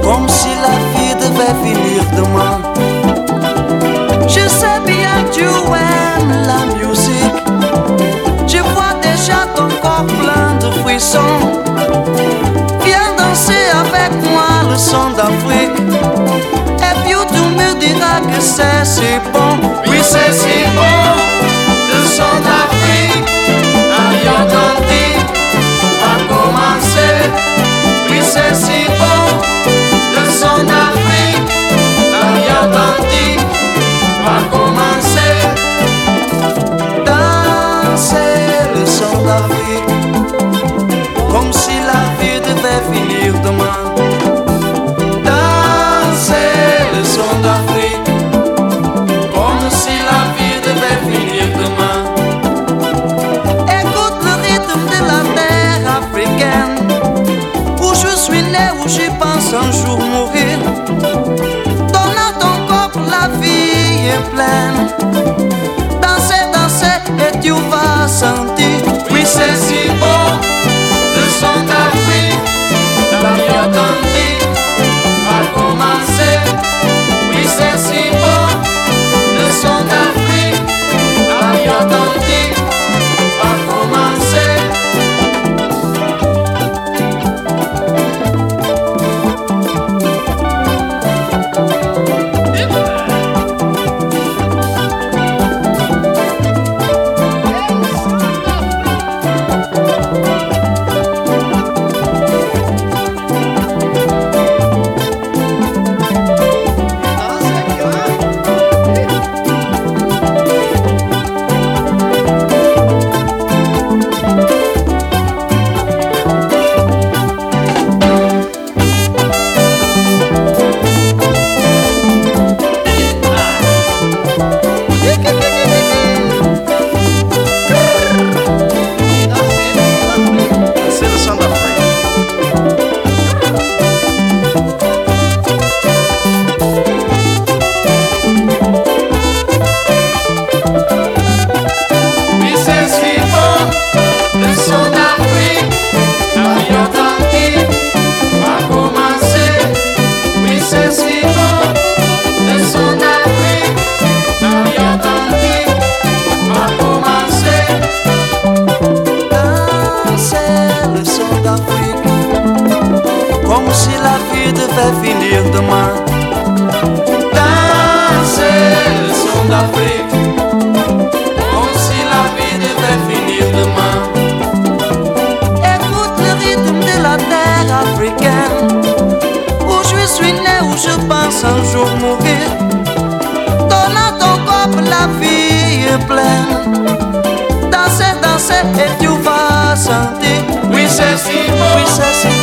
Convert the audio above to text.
comme si la vie devait finir demain. Je sais bien tu aimes la musique, je vois déjà ton corps plein de frissons. Viens danser avec moi le son d'Afrique, et puis tu me diras que c'est si bon. Oui, c'est si bon, le son d'Afrique, Atlantique va commencer. Oui, c'est si bon, le son d'Afrique, Atlantique va commencer. Danser le son d'Afrique, comme si la vie devait finir demain. Danser le son d'Afrique, comme si la vie devait finir demain. Écoute le rythme de la terre africaine, où je suis né, où j'y pense un jour mourir. Donne à ton corps, la vie est pleine. Danser, danser et tu vas sentir. Oui, c'est si bon, le son d'Afrique, la vie authentique va commencer. Oui, c'est si bon, le son d'Afrique, la vie authentique va commencer. Comme si la vie devait finir demain. Danser le son d'Afrique, comme si la vie devait finir demain. Écoute le rythme de la terre africaine, où je suis né, où je pense un jour mourir. Donne à ton corps, la vie est pleine. Danser, danser et tu vas sentir. Oui, c'est si bon, oui, c'est si bon.